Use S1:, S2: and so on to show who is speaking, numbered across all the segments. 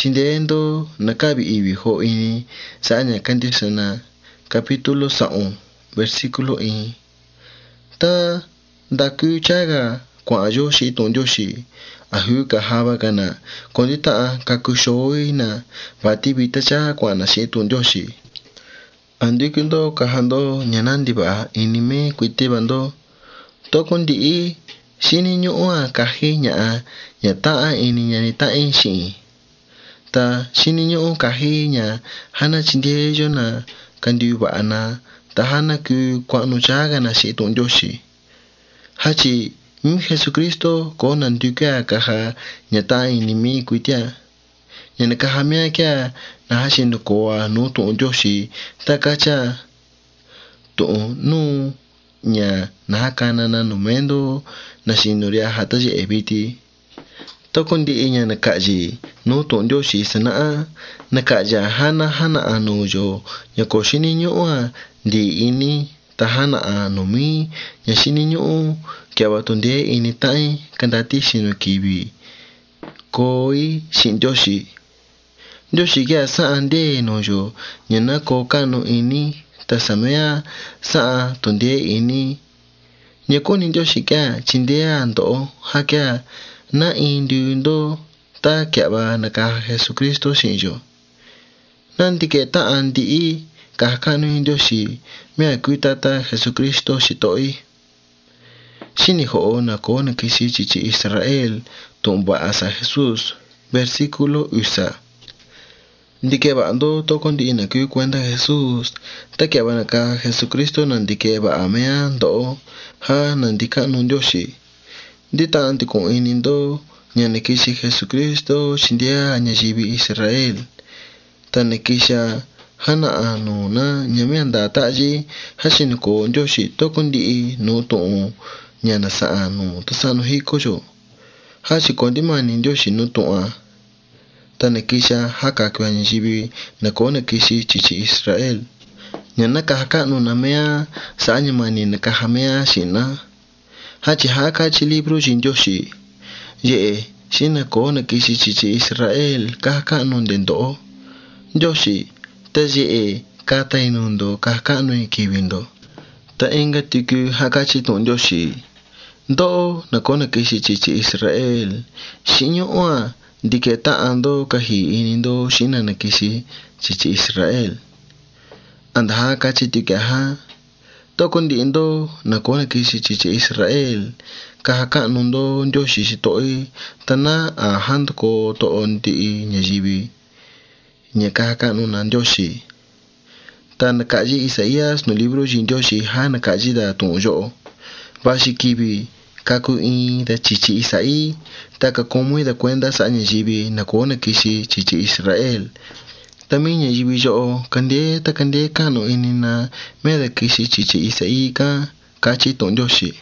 S1: chindendo nakabi ibi ho ini saanya kandisana capítulo 1 versículo 1 ta ndaku chaga kwa yoshi ton yoshi ahu ka haba kana kondita kakushoi na vati vita cha kwa na shi ton yoshi andikundo kahando nyanandi ba inime kwite bando tokondi shini nyua kahi nya taa ini nyani ta enshi ta shini nyua kahi nya hana chindejo na kandiwa ana ta hana ku kwa no chaga na shi ton yoshi hachi Jesucristo ko nanduka kaha nyata inimi kuitia nyana kaha mea kia na hashindu koa no ton yoshi takacha to no nya na hakana na numendo na shinuria hataji ebiti tokondi inya na kaji no ton yoshi sana na kaja hana anujo nyakoshini nyua di ini tahana anomi nyashini nyuu kia watonde ini tai kandati shino kibi koi shin yoshi kia saande nojo nyana ko kano ini tasamea saa tonde ini nyakoni yoshi kia chindea ndo hakia na indundo ta kia ba naka Jesucristo shinjo nandike ta andi kahkanu yoshi mea kuitata Jesucristo shitoi shini ho na ko na kisi chichi Israel tumba asa Jesús versículo usa ndike ba ando tokondi ina ku kwenda Jesús takia ba naka Jesucristo nandike ba amea ndo ha nandika no yoshi ndita antiko inindo nyane kisi Jesucristo shindia nyajibi Israel tanekisha hana anu na nyamianda taji hashini ko yoshi tokundi no to nyana sa anu tasano hikojo hashi kondimani yoshi no to tanekisha haka kwa nyibi na kona kishi chichi Israel nyana haka no na mea sa nyamani na kahamea shina hachi haka chi libro yoshi ye shina kona kishi chichi Israel haka no dendo yoshi taje kata inundo kahkano ikibindo ta enga tiku hakachi ton yoshi do na kona kishi chichi Israel shinyo wa diketa ando kahi inindo shina na kishi chichi Israel anda hakachi tikaha tokondi indo na kona kishi chichi Israel kahkano ndo yoshi shitoi tana a handko to ondi nyajibi nyakaka no na yoshi tan kaji Isaías no libro jin yoshi hana kaji da tonjo bashi kibi kaku in da chichi Isaí taka komu da kwenda sa nyajibi na kona kishi chichi Israel también nyajibi jo kande kano inina me da kishi chichi Isaí kachi ton yoshi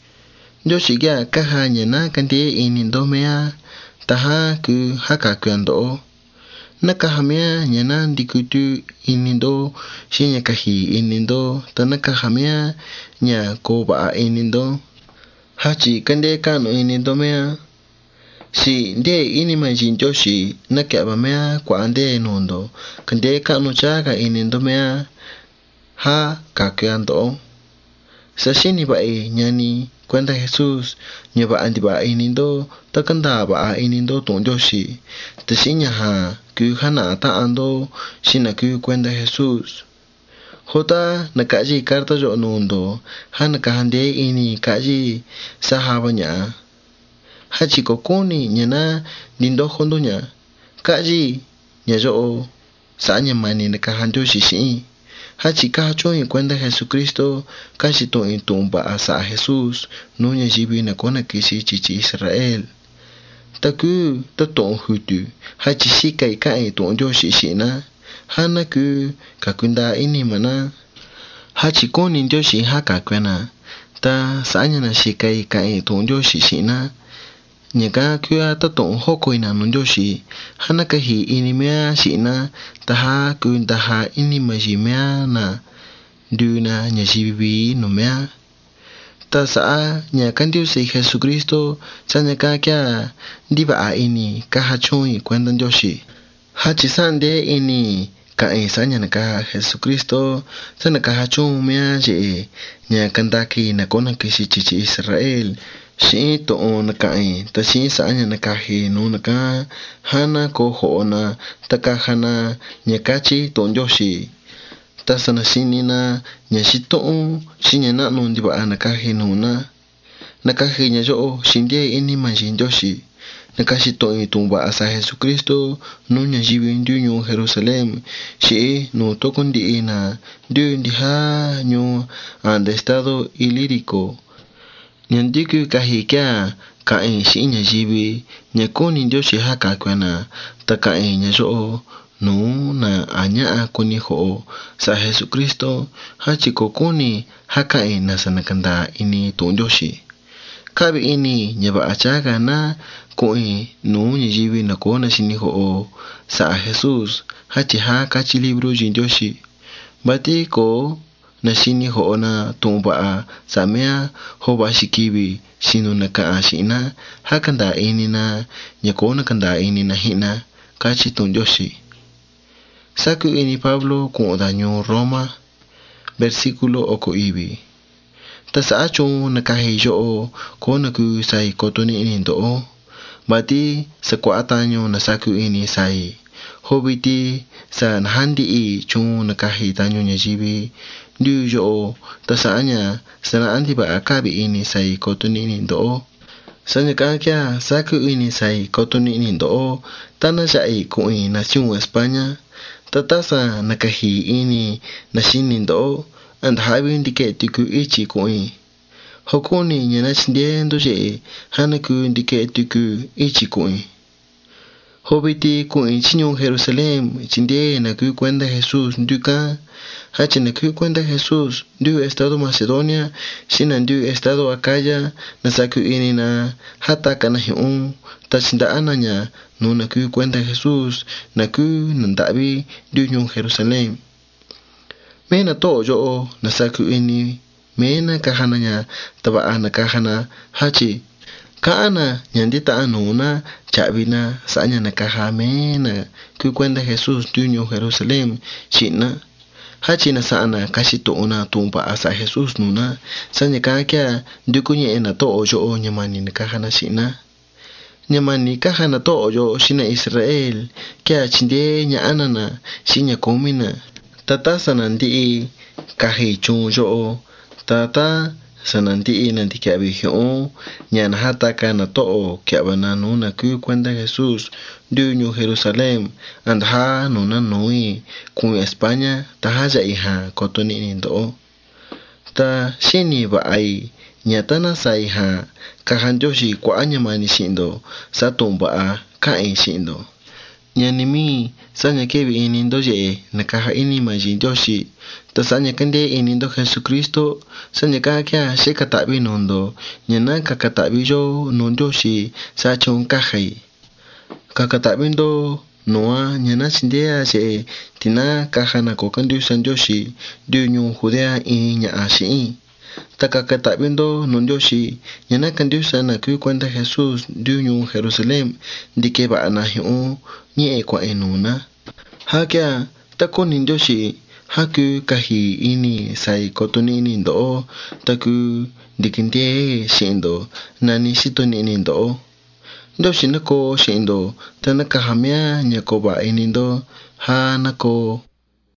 S1: ga kaha nyana kande inindo mea taha ku haka kwando nakahamea nyana ndikutu inindo shinya kahi inindo tanakahamea nya koba inindo hachi kande kano inindo mea si nde inima jinjoshi nakaba mea kwa ande nondo kande kano chaga inindo mea ha kakyando sashini bae nyani kwenda Jesús nyaba andi ba inindo takanda ba inindo ton yoshi tashinya ha ku hana ta ando shina ku kwenda Jesús hota nakaji karta jo nondo hana kahande ini kaji sahabanya hachi kokoni nyana nindo hondonya kaji nyajo sanya mani nakahando shishi hachi kacho kwenda Jesucristo kashi to intumba asa Jesús no nyajibi na kona kishi chichi Israel taku taton hutu hachi shikai kai ton yoshi shina hana ku kakunda ini mana hachi koni yoshi haka kwena ta sanya na shikai kai ton yoshi shina nyaka kua taton hoko ina no yoshi hana kahi ini mea shina taha kundaha ini majimea na duna nyajibi no mea ta saa nya kandiu se Jesucristo chanya ka kya diba ini kahachoi kwenda yoshi Hachisande ini kain sanya naka Jesucristo sanaka hachun mea je nya kandaki na kona kishi chichi Israel shi to on kain ta shi sanya naka he no naka hana ko hoona taka hana nyakachi tonjoshi tasana sinina nya shito shinya na no ndiba naka he no na naka he nya jo shinde ini manjin joshi nakashito itumba asa Jesucristo nunya jibi ndu Jerusalem shi no tokundi ina ndu ndiha nyu anda estado ilírico nyandiku kahika kain shi nya jibi nyakoni ndio shi haka kwana takain nya jo no na anya kuni ho sa Jesucristo hachiko kuni haka ina sanakanda ini tonjoshi kabi ini nyaba achaga na koi no nyijibi na kona shini ho sa Jesus hachi ha kachi libro jinjoshi bati ko na shini ho na tumba sa mea ho ba shikibi shinu na ka ashina hakanda ini na nyakona kanda ini na hina kachi tonjoshi saku ini Pablo con daño Roma versículo oko ibi tasa achung nakahijo ko naku sai kotoni ini do bati sekwatanyo nasaku ini sai hobiti sa nahandi I chung nakahitanyo nyajibi ndu jo tasa anya sana andi ba akabi ini sai kotoni ini do sanya kakya saku ini sai kotoni ini do tana jai ko ini nación España tatasa nakahi ini nashini do and having the get to ichi koi hokoni nyana chindiendo je hanaku indicate to ichi koi hobiti koi chinyo Jerusalem chinde na ku cuenta Jesús nduka hachina ku cuenta Jesús ndu estado Macedonia sina ndu estado Acaya na saku inina hata kana hiun tachinda ananya no na ku cuenta Jesús na ku nandabi ndu Jerusalem mena to jo nasaku ini mena kahananya taba ana kahana hachi kaana nyandita anuna chabina sanya nakaha mena ku cuenta Jesús tuño Jerusalem china hachi na sana kashito una tumba asa Jesús nuna sanya kakya dukunye ena to jo nyamani nakahana china nyamani kahana to jo shina Israel kya chinde nya anana shinya komina tata sananti kahi chung jo tata sananti nanti kabi hion nyan hata kana to kyabana nuna ku cuenta Jesús duño Jerusalem and ha nuna noi ku España tahaja iha kotoni nindo ta shini ba ai nyatana sai ha kahanjoshi kwa anyamani shindo satumba kain shindo nyanimi sanya kebi inindo je nakaha ini majin joshi tasanya kande inindo Jesucristo sanya kakya shekatabi nondo nyana kakatabi jo nonjoshi sa chon kahai kakatabi ndo noa nyana sindea je tina kahana kokandu sanjoshi duño Judea nya ashi takakatabi ndo nonjoshi nyana kandu sana ku cuenta Jesús duño Jerusalem dike ba anahiu nye kwa enuna hakya tako ninjoshi haku kahi ini sai kotoni ini ndo taku dikinde shindo nani shitoni ini ndo ndoshi nako shindo tanaka hamya nyakoba ini ndo ha nako